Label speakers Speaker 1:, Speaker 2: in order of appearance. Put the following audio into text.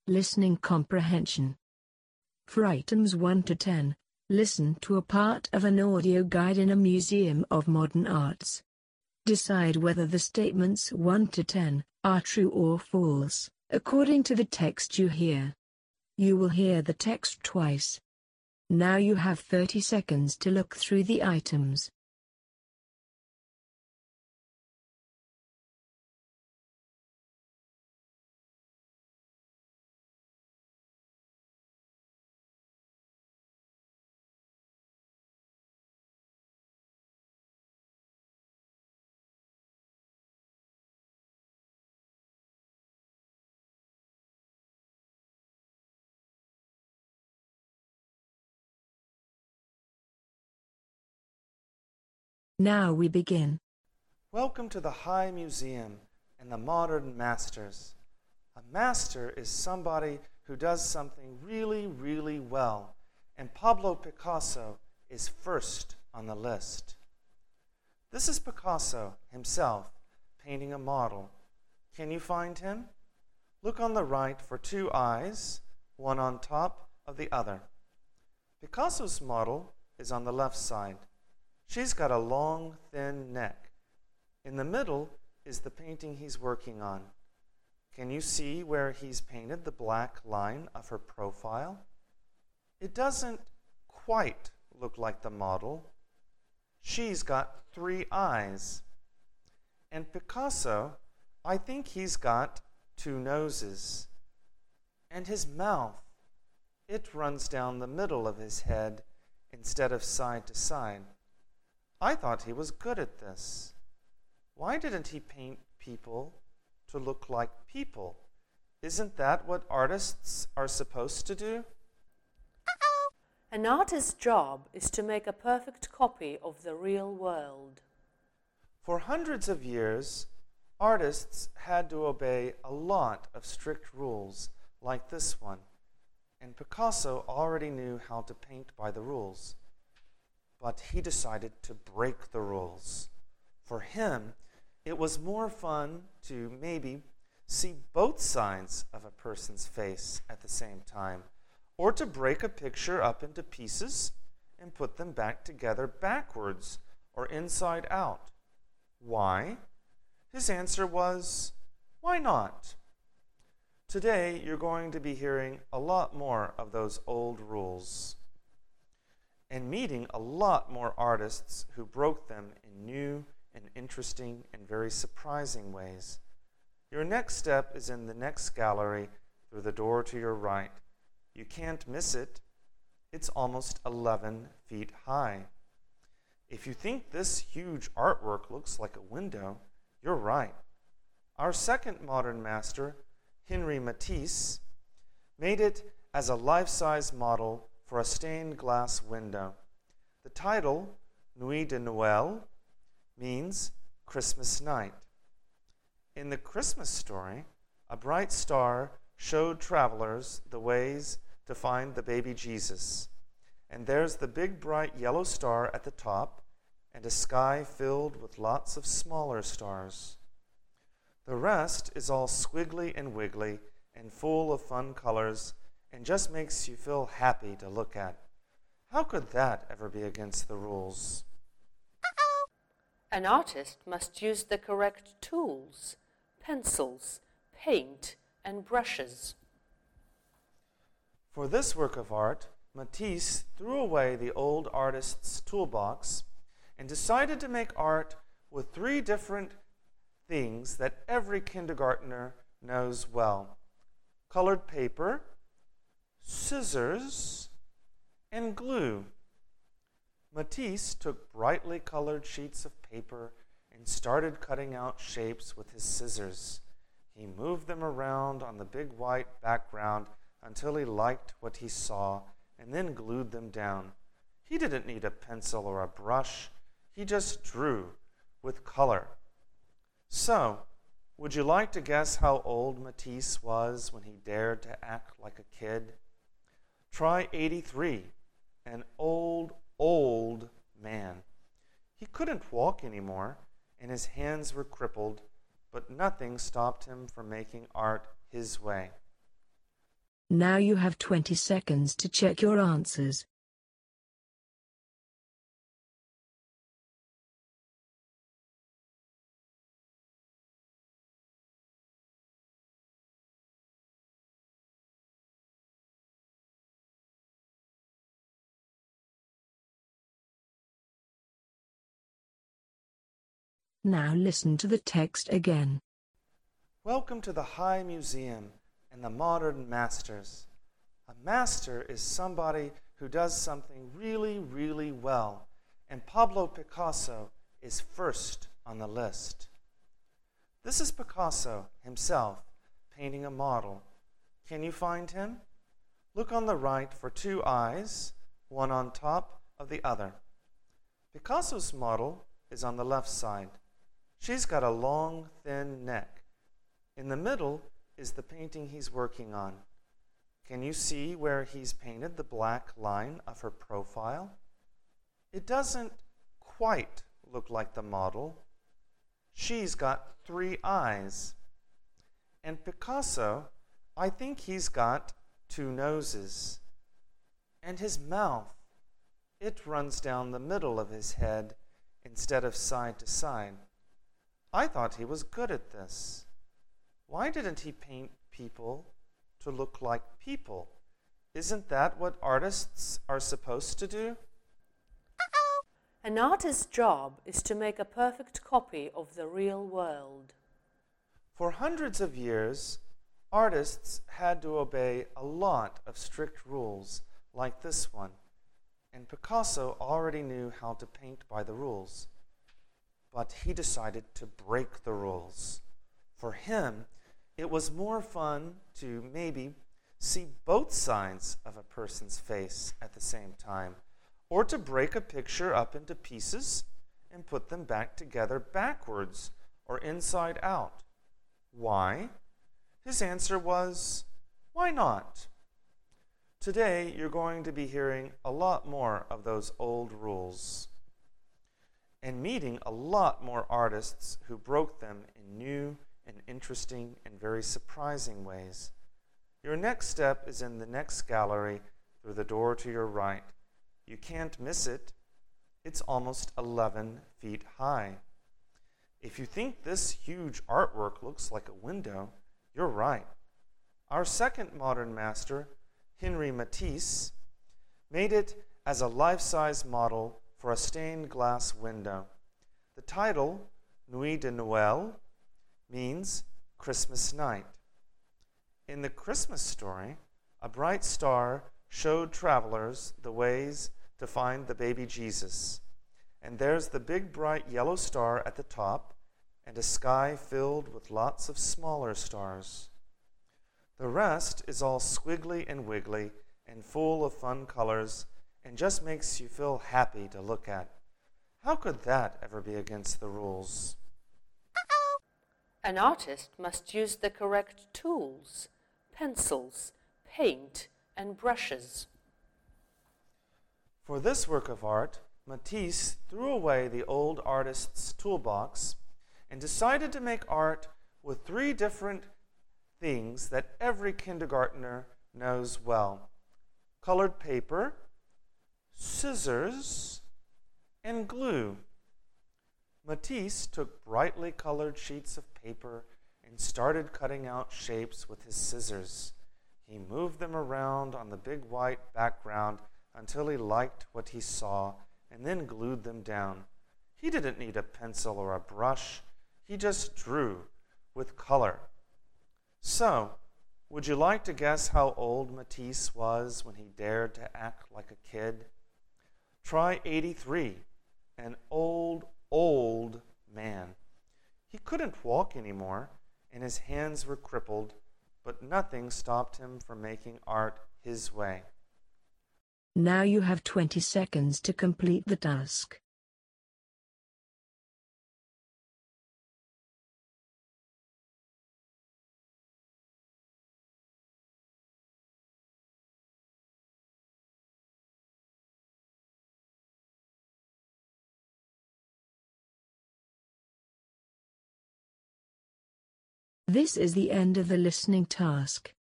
Speaker 1: Listening comprehension. For items 1 to 10, listen to a part of an audio guide in a museum of modern arts. Decide whether the statements 1 to 10 are true or false, according to the text you hear. You will hear the text twice. Now you have 30 seconds to look through the items. Now we begin.
Speaker 2: Welcome to the High Museum and the Modern Masters. A master is somebody who does something really, really well, and Pablo Picasso is first on the list. This is Picasso himself painting a model. Can you find him? Look on the right for two eyes, one on top of the other. Picasso's model is on the left side. She's got a long, thin neck. In the middle is the painting he's working on. Can you see where he's painted the black line of her profile? It doesn't quite look like the model. She's got 3 eyes. And Picasso, I think he's got 2 noses. And his mouth, it runs down the middle of his head instead of side to side. I thought he was good at this. Why didn't he paint people to look like people? Isn't that what artists are supposed to do?
Speaker 3: An artist's job is to make a perfect copy of the real world.
Speaker 2: For hundreds of years, artists had to obey a lot of strict rules like this one, and Picasso already knew how to paint by the rules. But he decided to break the rules. For him, it was more fun to maybe see both sides of a person's face at the same time, or to break a picture up into pieces and put them back together backwards or inside out. Why? His answer was, why not? Today, you're going to be hearing a lot more of those old rules and meeting a lot more artists who broke them in new and interesting and very surprising ways. Your next step is in the next gallery through the door to your right. You can't miss it. It's almost 11 feet high. If you think this huge artwork looks like a window, you're right. Our second modern master, Henri Matisse, made it as a life-size model for a stained glass window. The title, Nuit de Noël, means Christmas night. In the Christmas story, a bright star showed travelers the ways to find the baby Jesus. And there's the big bright yellow star at the top and a sky filled with lots of smaller stars. The rest is all squiggly and wiggly and full of fun colors and just makes you feel happy to look at. How could that ever be against the rules?
Speaker 3: An artist must use the correct tools, pencils, paint, and brushes.
Speaker 2: For this work of art, Matisse threw away the old artist's toolbox and decided to make art with 3 different things that every kindergartner knows well: colored paper, scissors, and glue. Matisse took brightly colored sheets of paper and started cutting out shapes with his scissors. He moved them around on the big white background until he liked what he saw and then glued them down. He didn't need a pencil or a brush. He just drew with color. So, would you like to guess how old Matisse was when he dared to act like a kid? Try 83, an old man. He couldn't walk anymore, and his hands were crippled, but nothing stopped him from making art his way.
Speaker 1: Now you have 20 seconds to check your answers. Now listen to the text again.
Speaker 2: Welcome to the High Museum and the Modern Masters. A master is somebody who does something really, really well, and Pablo Picasso is first on the list. This is Picasso himself painting a model. Can you find him? Look on the right for two eyes, one on top of the other. Picasso's model is on the left side. She's got a long, thin neck. In the middle is the painting he's working on. Can you see where he's painted the black line of her profile? It doesn't quite look like the model. She's got 3 eyes. And Picasso, I think he's got 2 noses. And his mouth, it runs down the middle of his head instead of side to side. I thought he was good at this. Why didn't he paint people to look like people? Isn't that what artists are supposed to do?
Speaker 3: An artist's job is to make a perfect copy of the real world.
Speaker 2: For hundreds of years, artists had to obey a lot of strict rules like this one, and Picasso already knew how to paint by the rules. But he decided to break the rules. For him, it was more fun to maybe see both sides of a person's face at the same time, or to break a picture up into pieces and put them back together backwards or inside out. Why? His answer was, why not? Today, you're going to be hearing a lot more of those old rules and meeting a lot more artists who broke them in new and interesting and very surprising ways. Your next step is in the next gallery through the door to your right. You can't miss it. It's almost 11 feet high. If you think this huge artwork looks like a window, you're right. Our second modern master, Henri Matisse, made it as a life-size model for a stained glass window. The title, Nuit de Noël, means Christmas night. In the Christmas story, a bright star showed travelers the ways to find the baby Jesus. And there's the big bright yellow star at the top and a sky filled with lots of smaller stars. The rest is all squiggly and wiggly and full of fun colors and just makes you feel happy to look at. How could that ever be against the rules?
Speaker 3: An artist must use the correct tools, pencils, paint, and brushes.
Speaker 2: For this work of art, Matisse threw away the old artist's toolbox and decided to make art with 3 different things that every kindergartner knows well: colored paper, scissors, and glue. Matisse took brightly colored sheets of paper and started cutting out shapes with his scissors. He moved them around on the big white background until he liked what he saw and then glued them down. He didn't need a pencil or a brush. He just drew with color. So, would you like to guess how old Matisse was when he dared to act like a kid? Try 83, an old man. He couldn't walk anymore, and his hands were crippled, but nothing stopped him from making art his way.
Speaker 1: Now you have 20 seconds to complete the task. This is the end of the listening task.